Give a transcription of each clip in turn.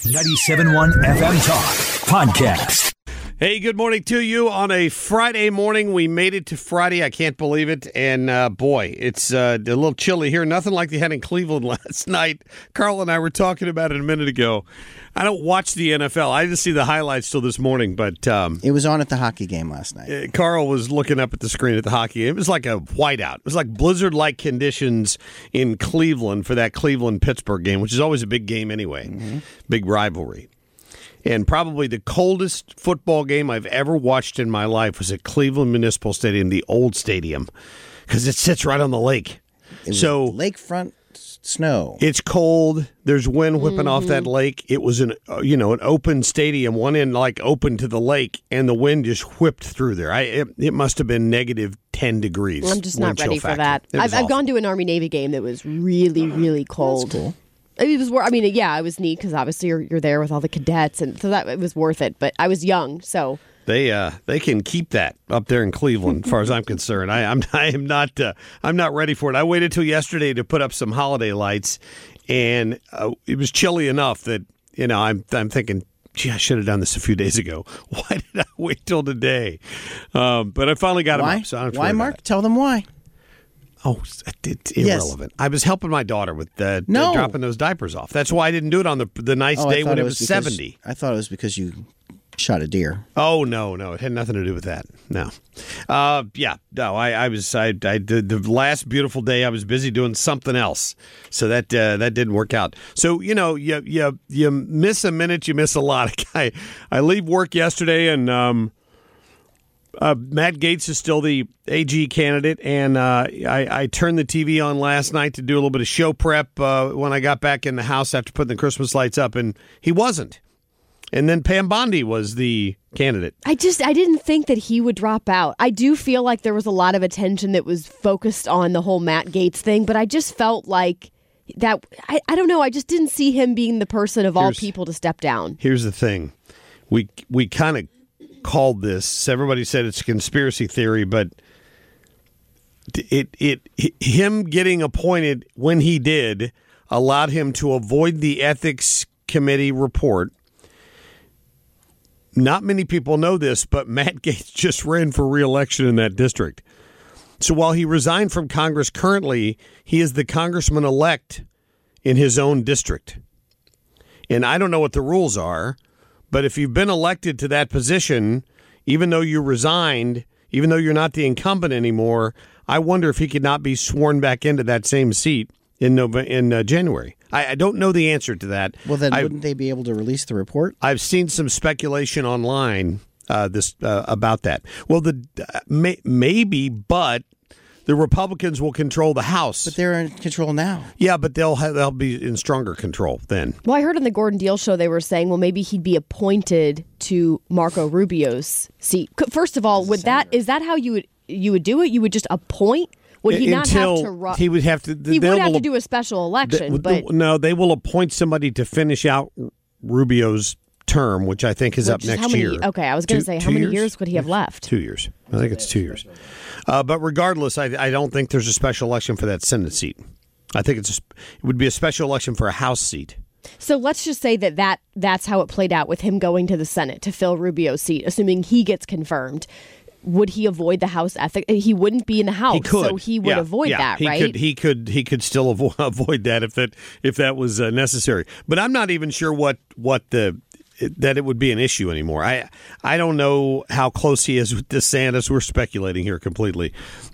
97.1 FM Talk Podcast. Hey, good morning to you on a Friday morning. We made it to Friday. I can't believe it. And boy, it's a little chilly here. Nothing like they had in Cleveland last night. Carl and I were talking about it a minute ago. I don't watch the NFL. I didn't see the highlights till this morning. But it was on at the hockey game last night. Carl was looking up at the screen at the hockey game. It was like a whiteout. It was like blizzard-like conditions in Cleveland for that Cleveland-Pittsburgh game, which is always a big game anyway. Mm-hmm. Big rivalry. And probably the coldest football game I've ever watched in my life was at Cleveland Municipal Stadium, the old stadium, because it sits right on the lake. It was lakefront snow. It's cold. There's wind whipping off that lake. It was an open stadium, one end like open to the lake, and the wind just whipped through there. It must have been negative 10 degrees. I'm just not ready for that. I've gone to an Army-Navy game that was really, really cold. That's cool. It was. I mean, yeah, it was neat because obviously you're there with all the cadets, and so that it was worth it. But I was young, so they can keep that up there in Cleveland, as far as I'm concerned. I'm not ready for it. I waited till yesterday to put up some holiday lights, and it was chilly enough that I'm thinking, gee, I should have done this a few days ago. Why did I wait till today? But I finally got them up. So why, Mark? Tell them why. Oh, it's irrelevant. Yes. I was helping my daughter with dropping those diapers off. That's why I didn't do it on the nice day when it was 70. I thought it was because you shot a deer. Oh, no. It had nothing to do with that. No. I did the last beautiful day. I was busy doing something else. So that didn't work out. So, you miss a minute, you miss a lot. I leave work yesterday and Matt Gaetz is still the AG candidate, and I turned the TV on last night to do a little bit of show prep when I got back in the house after putting the Christmas lights up, and he wasn't. And then Pam Bondi was the candidate. I didn't think that he would drop out. I do feel like there was a lot of attention that was focused on the whole Matt Gaetz thing, but I just felt like that, I don't know, I just didn't see him being the person of all people to step down. Here's the thing. We kind of called this. Everybody said it's a conspiracy theory, but him getting appointed when he did allowed him to avoid the ethics committee report. Not many people know this, but Matt Gaetz just ran for re-election in that district. So while he resigned from Congress currently, he is the congressman-elect in his own district. And I don't know what the rules are, but if you've been elected to that position, even though you resigned, even though you're not the incumbent anymore, I wonder if he could not be sworn back into that same seat in January. I don't know the answer to that. Well, then wouldn't they be able to release the report? I've seen some speculation online about that. Well, maybe, but the Republicans will control the House. But they're in control now. Yeah, but they'll be in stronger control then. Well, I heard on the Gordon Deal show they were saying, well, maybe he'd be appointed to Marco Rubio's seat. First of all, is that how you would do it? You would just appoint? Would he not have to run? He would have to. He would have to do a special election. No, they will appoint somebody to finish out Rubio's term, which I think is up next year. Okay, I was going to say, how many years would he have left? 2 years. I think it's 2 years. But regardless, I don't think there's a special election for that Senate seat. I think it would be a special election for a House seat. So let's just say that's how it played out with him going to the Senate to fill Rubio's seat, assuming he gets confirmed. Would he avoid the House ethics? He wouldn't be in the House, so he would avoid that, right? He could still avoid that if that was necessary. But I'm not even sure that it would be an issue anymore. I don't know how close he is with DeSantis. We're speculating here completely.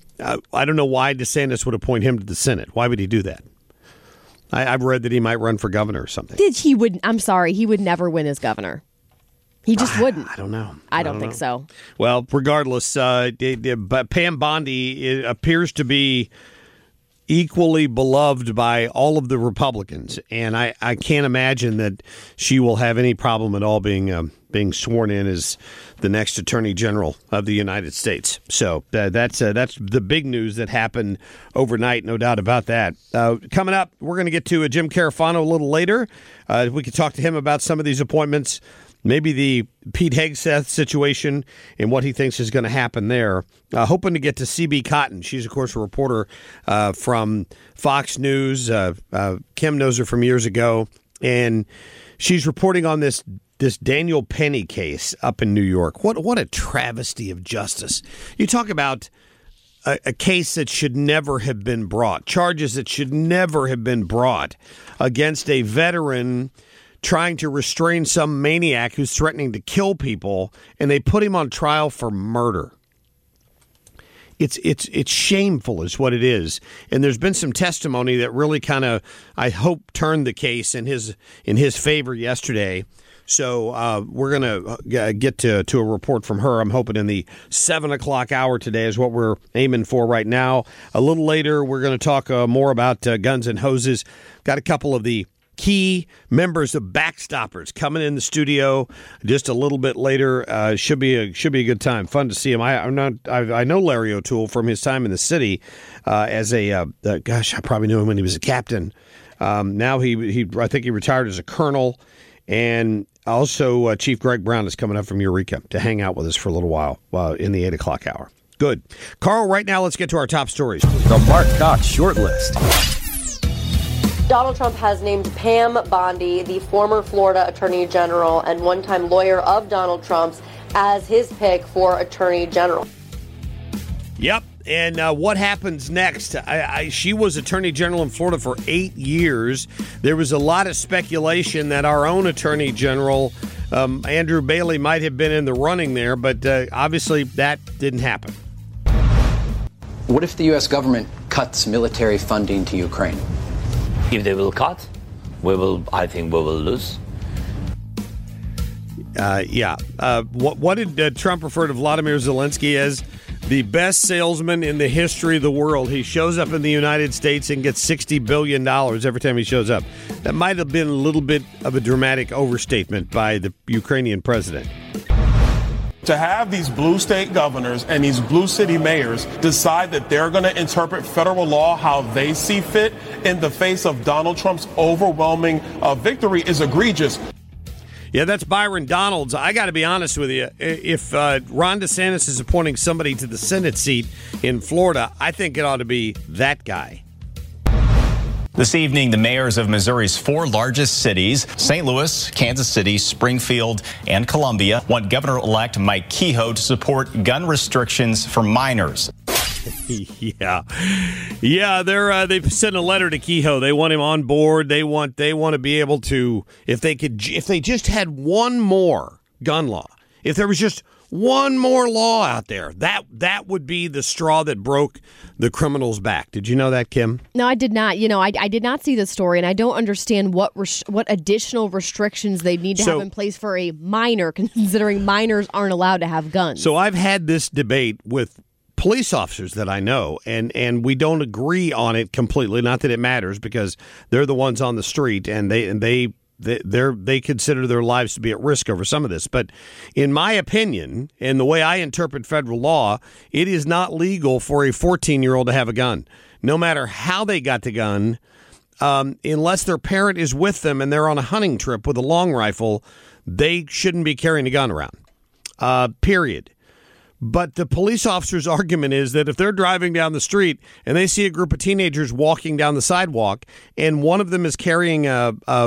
I don't know why DeSantis would appoint him to the Senate. Why would he do that? I've read that he might run for governor or something. I'm sorry, he would never win as governor. He just wouldn't. I don't know. I don't think so. Well, regardless, Pam Bondi appears to be equally beloved by all of the Republicans, and I can't imagine that she will have any problem at all being sworn in as the next Attorney General of the United States. So that's the big news that happened overnight, no doubt about that. Coming up, we're going to get to Jim Carafano a little later. We could talk to him about some of these appointments. Maybe the Pete Hegseth situation and what he thinks is going to happen there. Hoping to get to C.B. Cotton. She's, of course, a reporter from Fox News. Kim knows her from years ago. And She's reporting on this Daniel Penny case up in New York. What a travesty of justice. You talk about a case that should never have been brought, charges that should never have been brought against a veteran trying to restrain some maniac who's threatening to kill people, and they put him on trial for murder. It's shameful is what it is. And there's been some testimony that really kind of, I hope, turned the case in his favor yesterday. So we're going to get to a report from her. I'm hoping in the 7 o'clock hour today is what we're aiming for right now. A little later, we're going to talk more about guns and hoses. Got a couple of the key members of Backstoppers coming in the studio just a little bit later. Should be a good time. Fun to see him. I know Larry O'Toole from his time in the city as I probably knew him when he was a captain. Now I think he retired as a colonel. And also Chief Greg Brown is coming up from Eureka to hang out with us for a little while in the 8 o'clock hour. Good. Carl, right now let's get to our top stories. The Mark Cox Short List. Donald Trump has named Pam Bondi, the former Florida Attorney General and one-time lawyer of Donald Trump's, as his pick for Attorney General. Yep. And what happens next? She was Attorney General in Florida for 8 years. There was a lot of speculation that our own Attorney General, Andrew Bailey, might have been in the running there, but obviously that didn't happen. What if the U.S. government cuts military funding to Ukraine? If they will cut, I think we will lose. What did Trump refer to Vladimir Zelensky as? The best salesman in the history of the world. He shows up in the United States and gets $60 billion every time he shows up. That might have been a little bit of a dramatic overstatement by the Ukrainian president. To have these blue state governors and these blue city mayors decide that they're going to interpret federal law how they see fit in the face of Donald Trump's overwhelming victory is egregious. Yeah, that's Byron Donalds. I got to be honest with you. If Ron DeSantis is appointing somebody to the Senate seat in Florida, I think it ought to be that guy. This evening, the mayors of Missouri's 4 largest cities, St. Louis, Kansas City, Springfield, and Columbia, want Governor-elect Mike Kehoe to support gun restrictions for minors. Yeah, they've sent a letter to Kehoe. They want him on board. They want to be able to, if they just had one more gun law, if there was just one more law out there, that would be the straw that broke the criminal's back. Did you know that, Kim? No, I did not. I did not see the story, and I don't understand what additional restrictions they need to have in place for a minor, considering minors aren't allowed to have guns. So I've had this debate with police officers that I know, and we don't agree on it completely. Not that it matters, because they're the ones on the street, and they consider their lives to be at risk over some of this. But in my opinion, and the way I interpret federal law, it is not legal for a 14-year-old to have a gun, no matter how they got the gun, unless their parent is with them and they're on a hunting trip with a long rifle. They shouldn't be carrying a gun around. Period. But the police officer's argument is that if they're driving down the street and they see a group of teenagers walking down the sidewalk and one of them is carrying a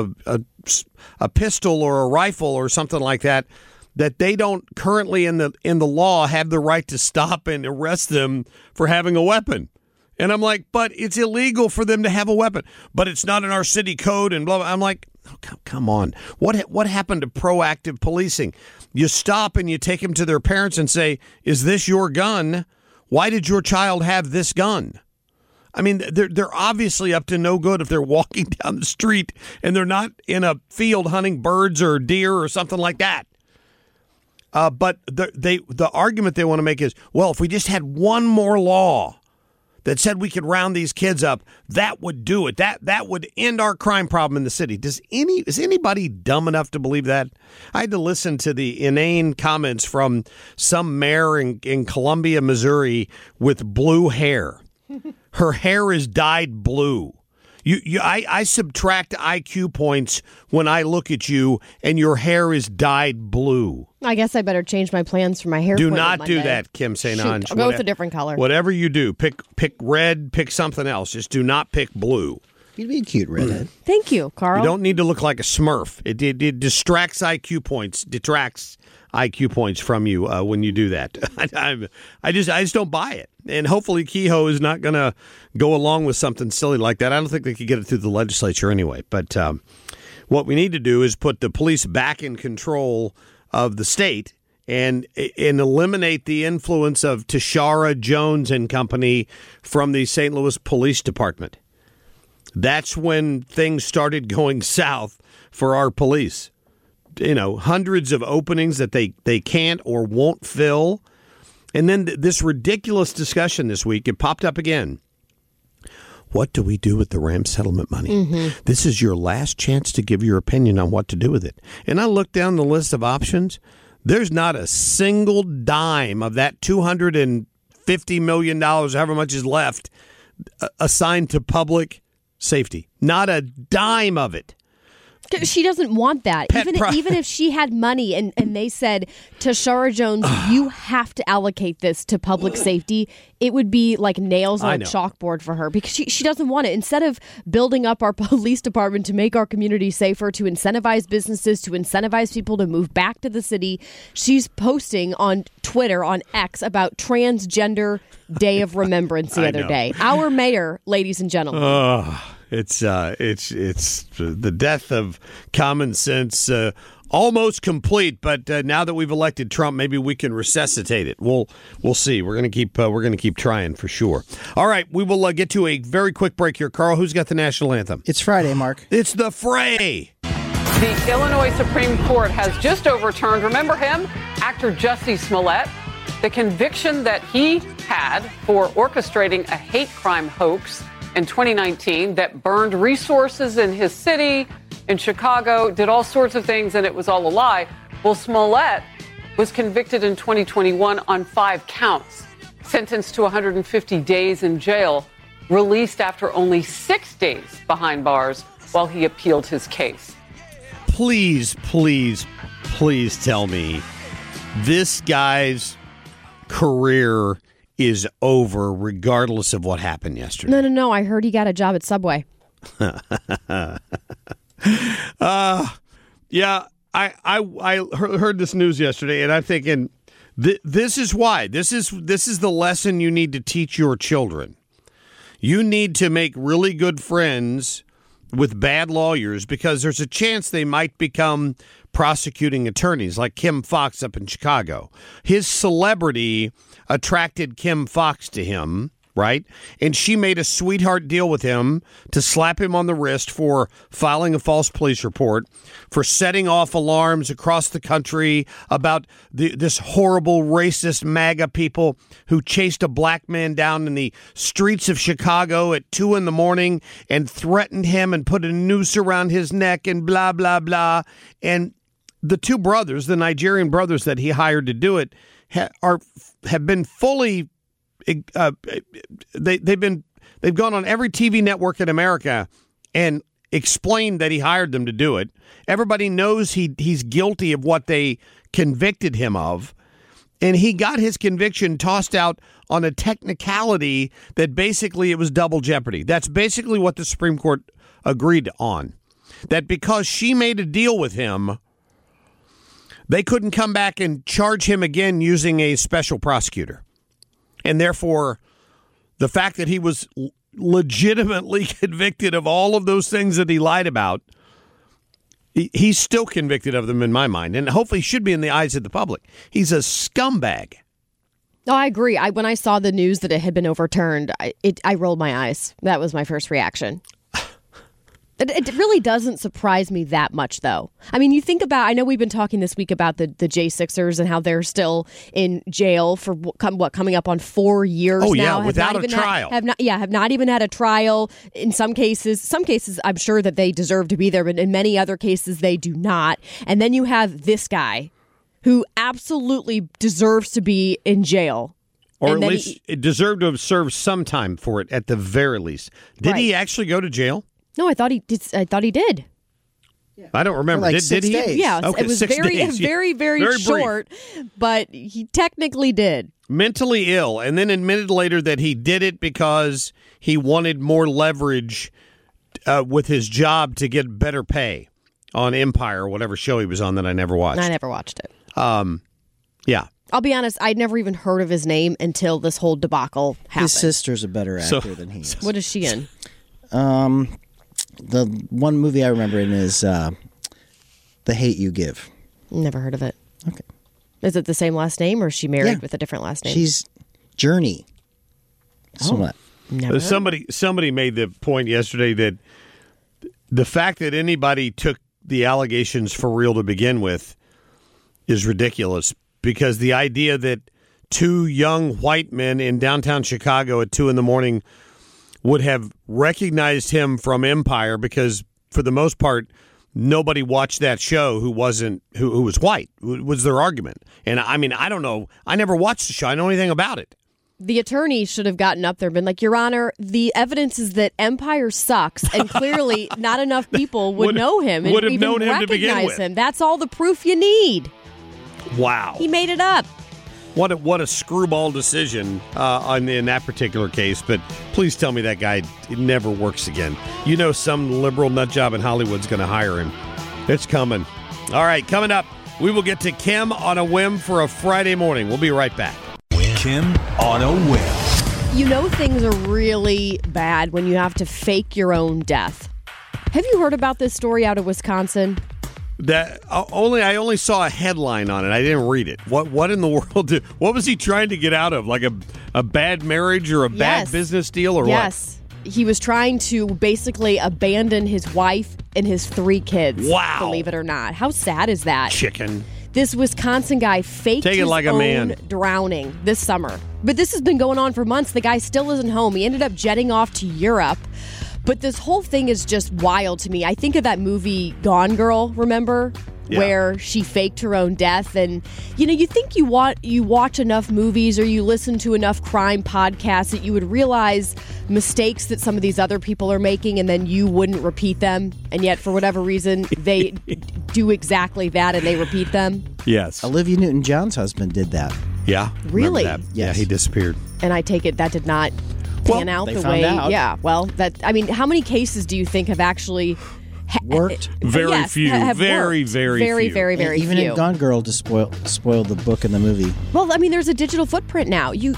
pistol or a rifle or something like that, that they don't currently in the law have the right to stop and arrest them for having a weapon. And I'm like, but it's illegal for them to have a weapon. But it's not in our city code and blah, blah. I'm like, oh, come on. What happened to proactive policing? You stop and you take them to their parents and say, is this your gun? Why did your child have this gun? I mean, they're obviously up to no good if they're walking down the street and they're not in a field hunting birds or deer or something like that. But the argument they want to make is, well, if we just had one more law that said we could round these kids up, that would do it. That would end our crime problem in the city. Is anybody dumb enough to believe that? I had to listen to the inane comments from some mayor in Columbia, Missouri, with blue hair. Her hair is dyed blue. I subtract IQ points when I look at you, and your hair is dyed blue. I guess I better change my plans for my hair. Do not do that, Kim St. Ange. I'll go with a different color. Whatever you do, pick red, pick something else. Just do not pick blue. You'd be a cute redhead. Thank you, Carl. You don't need to look like a Smurf. It distracts IQ points, detracts IQ points from you when you do that. I just don't buy it. And hopefully Kehoe is not going to go along with something silly like that. I don't think they could get it through the legislature anyway. But what we need to do is put the police back in control of the state and eliminate the influence of Tashara Jones and company from the St. Louis Police Department. That's when things started going south for our police. Hundreds of openings that they can't or won't fill. And then this ridiculous discussion this week, it popped up again. What do we do with the Ram settlement money? Mm-hmm. This is your last chance to give your opinion on what to do with it. And I looked down the list of options. There's not a single dime of that $250 million, however much is left, assigned to public safety. Not a dime of it. She doesn't want that. Even if she had money and they said, Tashara Jones, you have to allocate this to public safety, it would be like nails on a chalkboard for her because she doesn't want it. Instead of building up our police department to make our community safer, to incentivize businesses, to incentivize people to move back to the city, she's posting on Twitter, on X, about Transgender Day of Remembrance the other day. Our mayor, ladies and gentlemen. It's the death of common sense, almost complete. But now that we've elected Trump, maybe we can resuscitate it. We'll see. We're gonna keep trying for sure. All right, we will get to a very quick break here. Carl, who's got the national anthem? It's Friday, Mark. It's the fray. The Illinois Supreme Court has just overturned. Remember him, actor Jussie Smollett, the conviction that he had for orchestrating a hate crime hoax in 2019 that burned resources in his city, in Chicago, did all sorts of things, and it was all a lie. Well, Smollett was convicted in 2021 on 5 counts, sentenced to 150 days in jail, released after only 6 days behind bars while he appealed his case. Please, please, please tell me this guy's career is over regardless of what happened yesterday. No. I heard he got a job at Subway. Yeah, I heard this news yesterday, and I'm thinking this is why. This is the lesson you need to teach your children. You need to make really good friends with bad lawyers because there's a chance they might become prosecuting attorneys like Kim Foxx up in Chicago. His celebrity attracted Kim Foxx to him, right? And she made a sweetheart deal with him to slap him on the wrist for filing a false police report, for setting off alarms across the country about this horrible racist MAGA people who chased a black man down in the streets of Chicago at 2 a.m. and threatened him and put a noose around his neck and blah, blah, blah. And the 2 brothers, the Nigerian brothers that he hired to do it, have been fully they've gone on every TV network in America and explained that he hired them to do it. Everybody knows he's guilty of what they convicted him of, and he got his conviction tossed out on a technicality that basically it was double jeopardy. That's basically what the Supreme Court agreed on. That because she made a deal with him, they couldn't come back and charge him again using a special prosecutor. And therefore, the fact that he was legitimately convicted of all of those things that he lied about, he's still convicted of them in my mind. And hopefully should be in the eyes of the public. He's a scumbag. No, I agree. When I saw the news that it had been overturned, I rolled my eyes. That was my first reaction. It really doesn't surprise me that much, though. I mean, you think about, I know we've been talking this week about the J6ers and how they're still in jail for coming up on 4 years now. Oh, yeah, without a trial. Have not even had a trial. In some cases, I'm sure that they deserve to be there, but in many other cases, they do not. And then you have this guy who absolutely deserves to be in jail. Or at least it deserved to have served some time for it at the very least. Did he actually go to jail? No, I thought he did. Yeah. I don't remember. Like did he? days. Yeah, okay, it was 6 days. very short, but he technically did. Mentally ill, and then admitted later that he did it because he wanted more leverage with his job to get better pay on Empire or whatever show he was on that I never watched. I never watched it. Yeah. I'll be honest, I'd never even heard of his name until this whole debacle happened. His sister's a better actor than he is. What is she in? The one movie I remember in is The Hate U Give. Never heard of it. Okay. Is it the same last name, or is she married with a different last name? She's Journey. Never. Somebody made the point yesterday that the fact that anybody took the allegations for real to begin with is ridiculous, because the idea that two young white men in downtown Chicago at 2 a.m. would have recognized him from Empire, because for the most part nobody watched that show who was white, was their argument. And I mean, I don't know, I never watched the show, I don't know anything about it. The attorney should have gotten up there and been like, Your Honor, the evidence is that Empire sucks, and clearly not enough people would know him and would have even known him to begin recognize with. him. That's all the proof you need. Wow. He made it up. What a screwball decision in that particular case. But please tell me that guy never works again. You know, some liberal nut job in Hollywood's going to hire him. It's coming. All right, coming up, we will get to Kim on a whim for a Friday morning. We'll be right back. Kim on a whim. You know things are really bad when you have to fake your own death. Have you heard about this story out of Wisconsin? That I only saw a headline on it. I didn't read it. What in the world? What was he trying to get out of? Like a bad marriage or a bad business deal or what? Yes. He was trying to basically abandon his wife and his 3 kids. Wow. Believe it or not. How sad is that? Chicken. This Wisconsin guy faked his own drowning this summer. But this has been going on for months. The guy still isn't home. He ended up jetting off to Europe. But this whole thing is just wild to me. I think of that movie Gone Girl, remember? Yeah. Where she faked her own death. And, you think you watch enough movies or you listen to enough crime podcasts that you would realize mistakes that some of these other people are making, and then you wouldn't repeat them. And yet, for whatever reason, they do exactly that and they repeat them. Yes. Olivia Newton-John's husband did that. Yeah. Really? That. Yes. Yeah, he disappeared. And I take it that did not pan out the way. Yeah. Well, how many cases do you think have actually worked? Very few. Very few. Even few. in Gone Girl to spoil the book and the movie. Well, I mean, there's a digital footprint now. You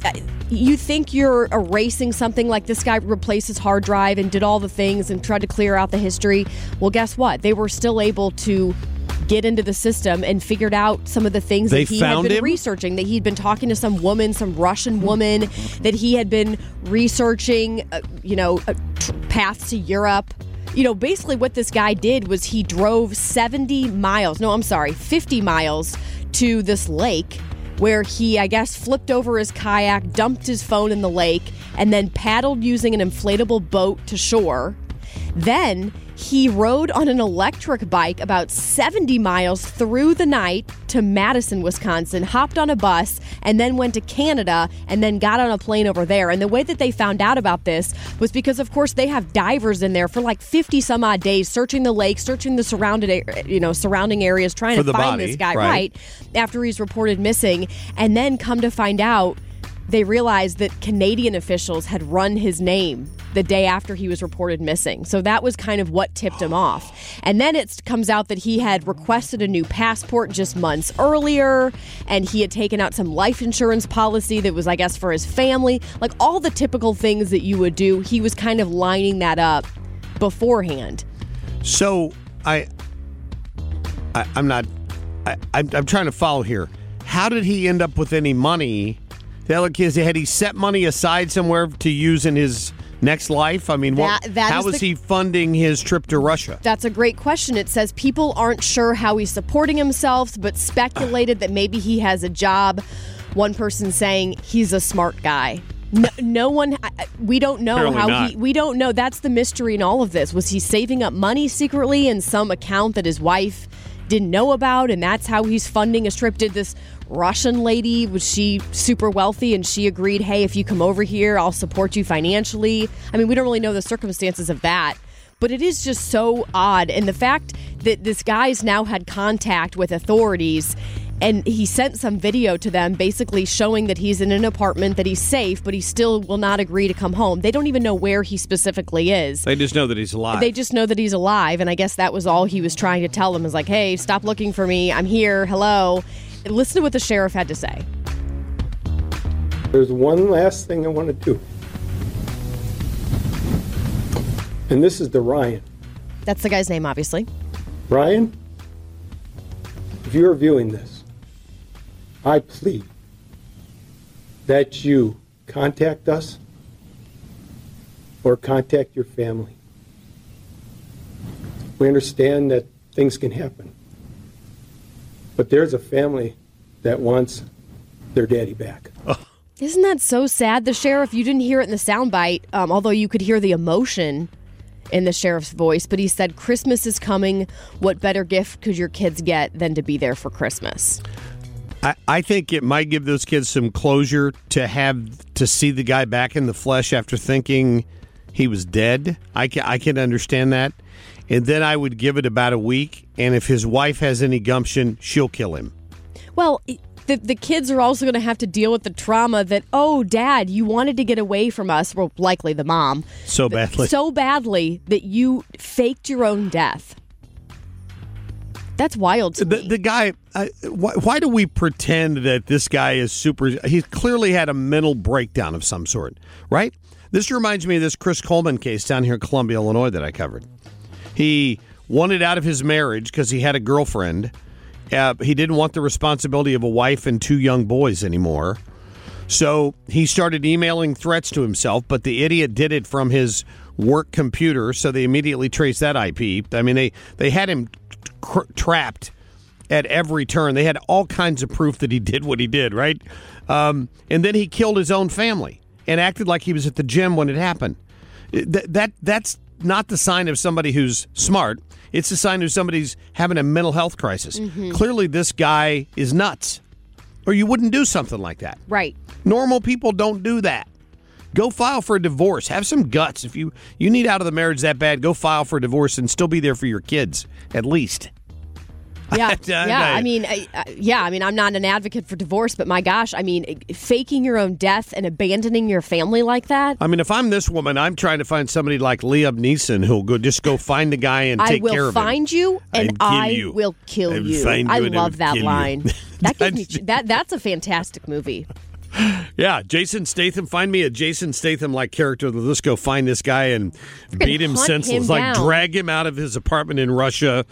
think you're erasing something, like this guy replaced his hard drive and did all the things and tried to clear out the history. Well, guess what? They were still able to get into the system and figured out some of the things that he had been researching, that he'd been talking to some woman, some Russian woman, that he had been researching, paths to Europe. Basically what this guy did was he drove 50 miles to this lake where he, I guess, flipped over his kayak, dumped his phone in the lake, and then paddled using an inflatable boat to shore. Then he rode on an electric bike about 70 miles through the night to Madison, Wisconsin, hopped on a bus, and then went to Canada, and then got on a plane over there. And the way that they found out about this was because, of course, they have divers in there for like 50 some odd days, searching the lake, searching the surrounding areas, trying to find this guy, right, after he's reported missing. And then come to find out, they realized that Canadian officials had run his name the day after he was reported missing. So that was kind of what tipped him off. And then it comes out that he had requested a new passport just months earlier, and he had taken out some life insurance policy that was, I guess, for his family. Like all the typical things that you would do, he was kind of lining that up beforehand. So I'm trying to follow here. How did he end up with any money? Had he set money aside somewhere to use in his next life? I mean, how was he funding his trip to Russia? That's a great question. It says people aren't sure how he's supporting himself, but speculated that maybe he has a job. One person saying he's a smart guy. No one, we don't know we don't know. That's the mystery in all of this. Was he saving up money secretly in some account that his wife didn't know about, and that's how he's funding his trip? Did this Russian lady, was she super wealthy and she agreed, hey, if you come over here, I'll support you financially? I mean, we don't really know the circumstances of that, but it is just so odd. And the fact that this guy's now had contact with authorities And he sent some video to them basically showing that he's in an apartment, that he's safe, but he still will not agree to come home. They don't even know where he specifically is. They just know that he's alive. They just know that he's alive, and I guess that was all he was trying to tell them, is like, hey, stop looking for me. I'm here. Hello. Listen to what the sheriff had to say. There's one last thing I want to do. And this is the Ryan. That's the guy's name, obviously. Ryan, if you are viewing this, I plead that you contact us or contact your family. We understand that things can happen, but there's a family that wants their daddy back. Isn't that so sad? The sheriff, you didn't hear it in the soundbite, although you could hear the emotion in the sheriff's voice, but he said, Christmas is coming. What better gift could your kids get than to be there for Christmas? I think it might give those kids some closure to see the guy back in the flesh after thinking he was dead. I can understand that. And then I would give it about a week, and if his wife has any gumption, she'll kill him. Well, the kids are also going to have to deal with the trauma that, oh, Dad, you wanted to get away from us. Well, likely the mom. So badly. So badly that you faked your own death. That's wild to me. The guy, why do we pretend that this guy is super? He clearly had a mental breakdown of some sort, right? This reminds me of this Chris Coleman case down here in Columbia, Illinois that I covered. He wanted out of his marriage because he had a girlfriend. He didn't want the responsibility of a wife and 2 young boys anymore. So he started emailing threats to himself, but the idiot did it from his work computer, so they immediately traced that IP. I mean, they had him trapped at every turn. They had all kinds of proof that he did what he did, right? And then he killed his own family and acted like he was at the gym when it happened. That's not the sign of somebody who's smart. It's a sign of somebody's having a mental health crisis. Mm-hmm. Clearly, this guy is nuts, or you wouldn't do something like that. Right. Normal people don't do that. Go file for a divorce. Have some guts. If you need out of the marriage that bad, go file for a divorce and still be there for your kids, at least. Yeah, I mean, I'm not an advocate for divorce, but my gosh, I mean, faking your own death and abandoning your family like that. I mean, if I'm this woman, I'm trying to find somebody like Liam Neeson who'll just go find the guy and take care of him. I will find you and I will kill you. I love that line. That gives me that's a fantastic movie. Yeah, Jason Statham. Find me a Jason Statham-like character. Let's go find this guy and beat him senseless. Like drag him out of his apartment in Russia.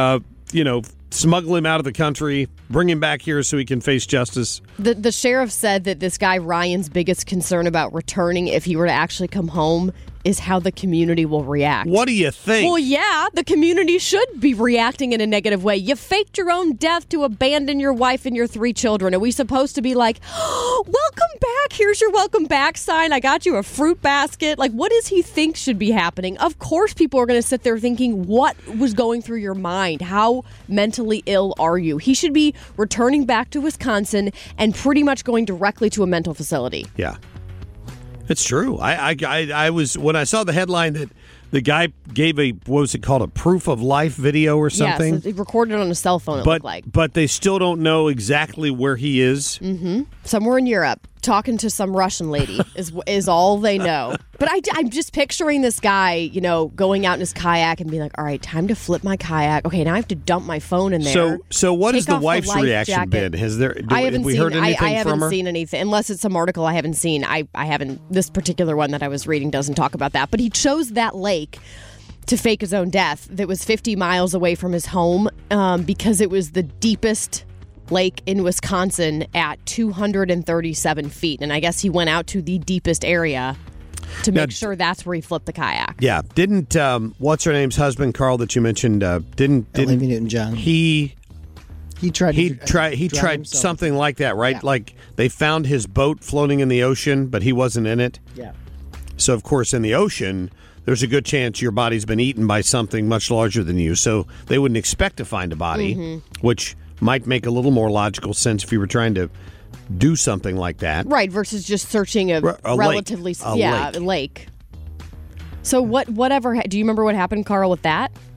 Smuggle him out of the country, bring him back here so he can face justice. The sheriff said that this guy Ryan's biggest concern about returning, if he were to actually come home, is how the community will react. What do you think? Well, yeah, the community should be reacting in a negative way. You faked your own death to abandon your wife and your 3 children. Are we supposed to be like, oh, welcome back, here's your welcome back sign, I got you a fruit basket? Like, what does he think should be happening? Of course people are going to sit there thinking, what was going through your mind? How mentally ill are you? He should be returning back to Wisconsin and pretty much going directly to a mental facility. Yeah. It's true. I was, when I saw the headline that the guy gave what was it called, a proof of life video or something? Yes, he recorded it on a cell phone, looked like. But they still don't know exactly where he is. Mm-hmm. Somewhere in Europe, talking to some Russian lady is all they know. But I'm just picturing this guy, going out in his kayak and being like, all right, time to flip my kayak. Okay, now I have to dump my phone in there. So what has the wife's reaction been? Have we heard anything from her? I haven't seen anything. Unless it's some article I haven't seen. I haven't. This particular one that I was reading doesn't talk about that. But he chose that lake to fake his own death that was 50 miles away from his home because it was the deepest lake in Wisconsin at 237 feet. And I guess he went out to the deepest area to make sure that's where he flipped the kayak. Yeah. Didn't, what's her name's husband, Carl, that you mentioned, didn't Olivia Newton-John. He tried himself. something like that, right? Yeah. Like they found his boat floating in the ocean, but he wasn't in it. Yeah. So, of course, in the ocean, there's a good chance your body's been eaten by something much larger than you. So they wouldn't expect to find a body, which might make a little more logical sense if you were trying to do something like that. Right, versus just searching a relatively lake. lake. So whatever, do you remember what happened, Carl, with that?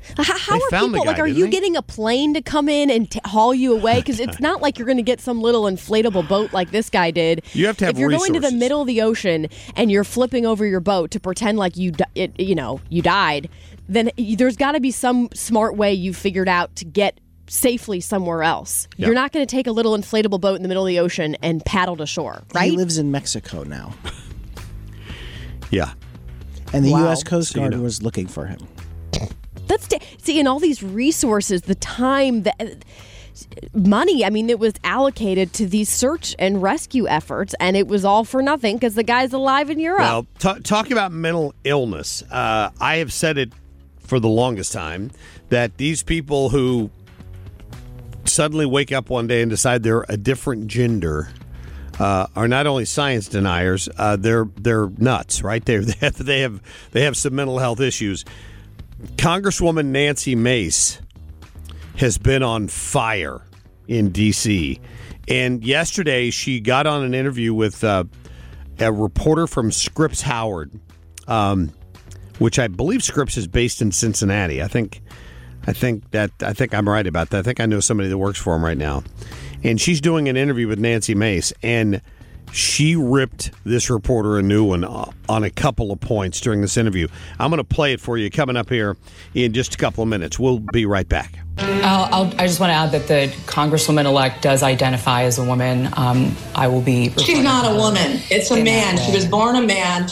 How are people, like, are you getting a plane to come in and haul you away? Because it's not like you're going to get some little inflatable boat like this guy did. You have to have If you're resources. going to the middle of the ocean and you're flipping over your boat to pretend like you died, then there's got to be some smart way you figured out to get safely somewhere else. Yep. You're not going to take a little inflatable boat in the middle of the ocean and paddle to shore, right? He lives in Mexico now. Yeah. And the U.S. Coast Guard was looking for him. See, and all these resources, the time, the money, I mean, it was allocated to these search and rescue efforts, and it was all for nothing because the guy's alive in Europe. Well, talk about mental illness. I have said it for the longest time that these people who suddenly wake up one day and decide they're a different gender are not only science deniers, they're nuts, right? They have some mental health issues. Congresswoman Nancy Mace has been on fire in D.C. And yesterday she got on an interview with a reporter from Scripps Howard, which I believe Scripps is based in Cincinnati. I think I'm right about that. I think I know somebody that works for him right now. And she's doing an interview with Nancy Mace, and she ripped this reporter a new one on a couple of points during this interview. I'm going to play it for you coming up here in just a couple of minutes. We'll be right back. I just want to add that the Congresswoman-elect does identify as a woman. I will be... She's not a woman. It's a man. She was born a man.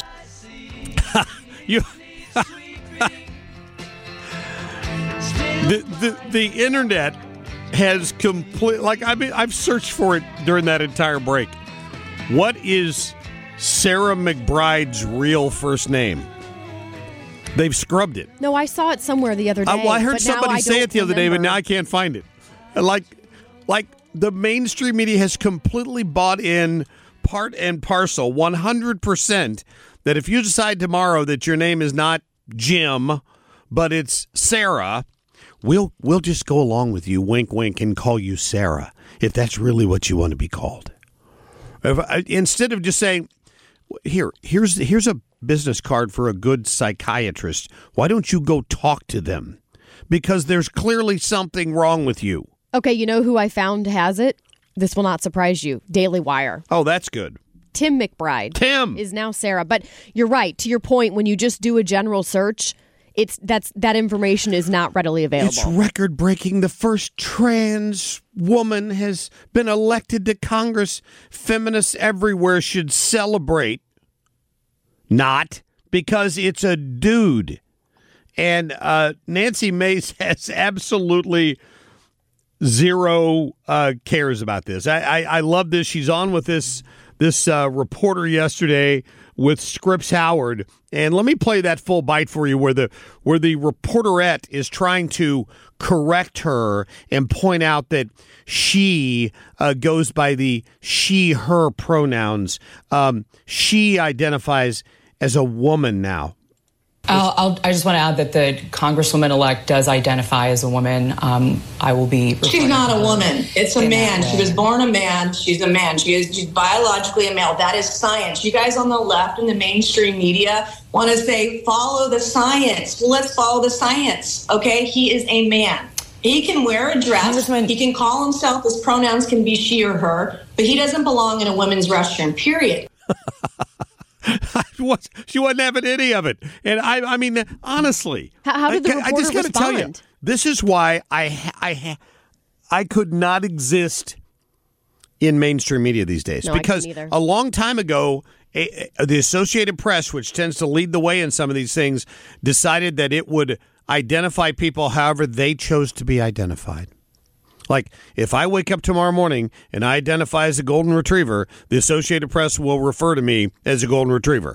The internet has I've searched for it during that entire break. What is Sarah McBride's real first name? They've scrubbed it. No, I saw it somewhere the other day. I heard somebody say it the other day, but now I can't find it. Like the mainstream media has completely bought in part and parcel, 100%, that if you decide tomorrow that your name is not Jim, but it's Sarah, we'll just go along with you, wink, wink, and call you Sarah, if that's really what you want to be called. Instead of just saying, here's a business card for a good psychiatrist. Why don't you go talk to them? Because there's clearly something wrong with you. Okay, you know who I found has it? This will not surprise you. Daily Wire. Oh, that's good. Tim McBride. Tim is now Sarah. But you're right. To your point, when you just do a general search, that information is not readily available. It's record-breaking. The first trans woman has been elected to Congress. Feminists everywhere should celebrate. Not because it's a dude. And Nancy Mace has absolutely zero cares about this. I love this. She's on with this reporter yesterday with Scripps Howard, and let me play that full bite for you where the reporterette is trying to correct her and point out that she goes by the she/her pronouns. She identifies as a woman now. I just want to add that the Congresswoman-elect does identify as a woman. I will be... She's not a woman. It's a man. She was born a man. She's a man. She's biologically a male. That is science. You guys on the left and the mainstream media want to say, follow the science. Well, let's follow the science, okay? He is a man. He can wear a dress. He can call himself. His pronouns can be she or her, but he doesn't belong in a women's restroom, period. She wasn't having any of it. And I mean, honestly, how did the reporter I just got to tell you, this is why I could not exist in mainstream media these days. No, because I couldn't either. A long time ago, the Associated Press, which tends to lead the way in some of these things, decided that it would identify people however they chose to be identified. Like, if I wake up tomorrow morning and I identify as a golden retriever, the Associated Press will refer to me as a golden retriever.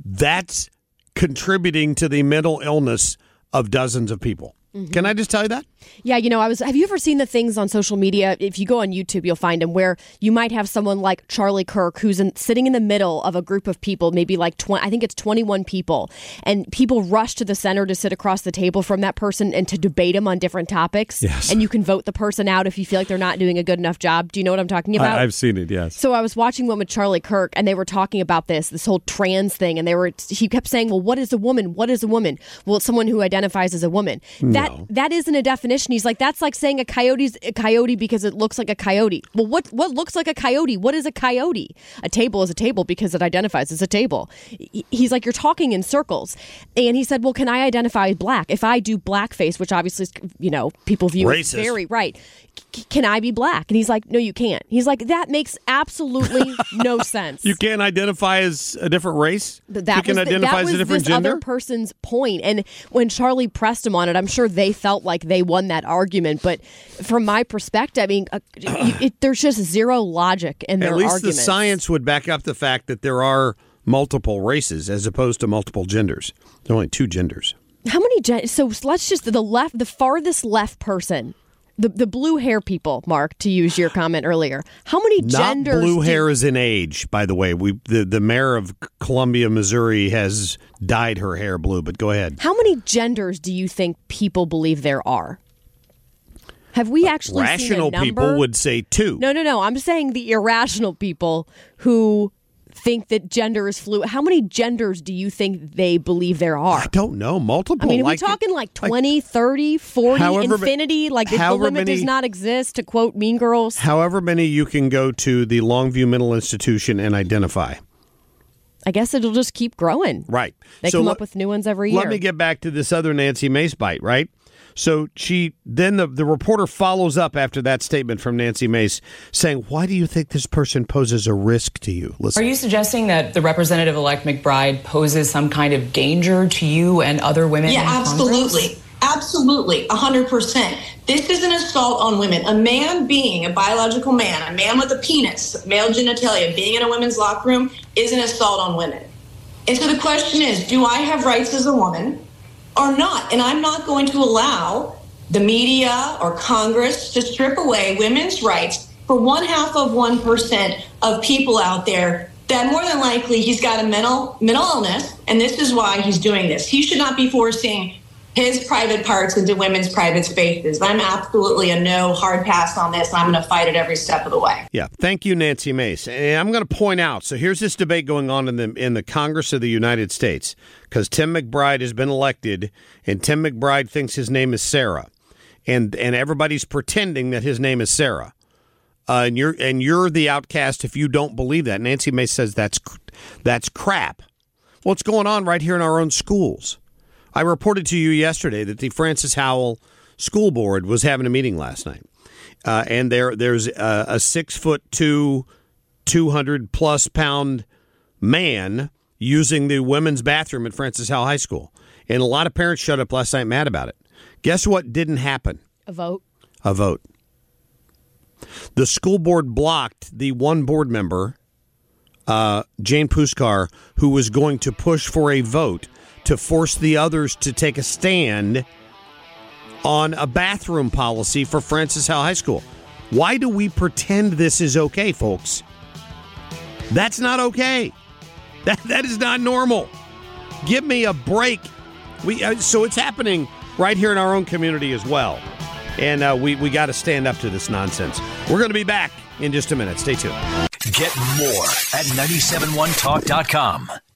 That's contributing to the mental illness of dozens of people. Mm-hmm. Can I just tell you that? Yeah, have you ever seen the things on social media? If you go on YouTube, you'll find them where you might have someone like Charlie Kirk who's sitting in the middle of a group of people, maybe like 20, I think it's 21 people, and people rush to the center to sit across the table from that person and to debate them on different topics. Yes. And you can vote the person out if you feel like they're not doing a good enough job. Do you know what I'm talking about? I've seen it, yes. So I was watching one with Charlie Kirk, and they were talking about this whole trans thing, and he kept saying, well, what is a woman? What is a woman? Well, it's someone who identifies as a woman. No. That isn't a definition. He's like, that's like saying a coyote's a coyote because it looks like a coyote. Well, what looks like a coyote? What is a coyote? A table is a table because it identifies as a table. He's like, you're talking in circles. And he said, well, can I identify black? If I do blackface, which obviously is, people view as very right. Can I be black? And he's like, no, you can't. He's like, that makes absolutely no sense. You can't identify as a different race? You can identify as a different this gender? Other person's point. And when Charlie pressed him on it, I'm sure they felt like they won that argument. But from my perspective, I mean, there's just zero logic in their arguments. At least the science would back up the fact that there are multiple races as opposed to multiple genders. There are only two genders. How many genders? So let's just, the farthest left person, the blue hair people, Mark, to use your comment earlier. How many genders? Not blue hair is in age, by the way. The mayor of Columbia, Missouri has dyed her hair blue, but go ahead. How many genders do you think people believe there are? Have we actually seen a rational number? people would say 2. No. I'm saying the irrational people who think that gender is fluid. How many genders do you think they believe there are? I don't know. Multiple. I mean, are we talking like 20, 30, 40, infinity? Like the limit does not exist, to quote Mean Girls? However many you can go to the Longview Mental Institution and identify. I guess it'll just keep growing. Right. They come up with new ones every year. Let me get back to this other Nancy Mace bite, right? So the reporter follows up after that statement from Nancy Mace saying, why do you think this person poses a risk to you? Listen. Are you suggesting that the Representative-elect McBride poses some kind of danger to you and other women in Congress? Absolutely. Absolutely. 100%. This is an assault on women. A man being a biological man, a man with a penis, male genitalia, being in a women's locker room is an assault on women. And so the question is, do I have rights as a woman or not? And I'm not going to allow the media or Congress to strip away women's rights for 0.5% of people out there that more than likely he's got a mental illness, and this is why he's doing this. He should not be forcing his private parts into women's private spaces. I'm absolutely a no hard pass on this. I'm going to fight it every step of the way. Yeah. Thank you, Nancy Mace. And I'm going to point out, so here's this debate going on in the Congress of the United States, because Tim McBride has been elected, and Tim McBride thinks his name is Sarah. And everybody's pretending that his name is Sarah. And you're the outcast if you don't believe that. Nancy Mace says that's crap. Well, it's going on right here in our own schools. I reported to you yesterday that the Francis Howell School Board was having a meeting last night. And there's a 6'2", 200-plus pound man using the women's bathroom at Francis Howell High School. And a lot of parents showed up last night mad about it. Guess what didn't happen? A vote. A vote. The school board blocked the one board member, Jane Puskar, who was going to push for a vote to force the others to take a stand on a bathroom policy for Francis Howell High School. Why do we pretend this is okay, folks? That's not okay. That is not normal. Give me a break. So it's happening right here in our own community as well. And we got to stand up to this nonsense. We're going to be back in just a minute. Stay tuned. Get more at 971talk.com.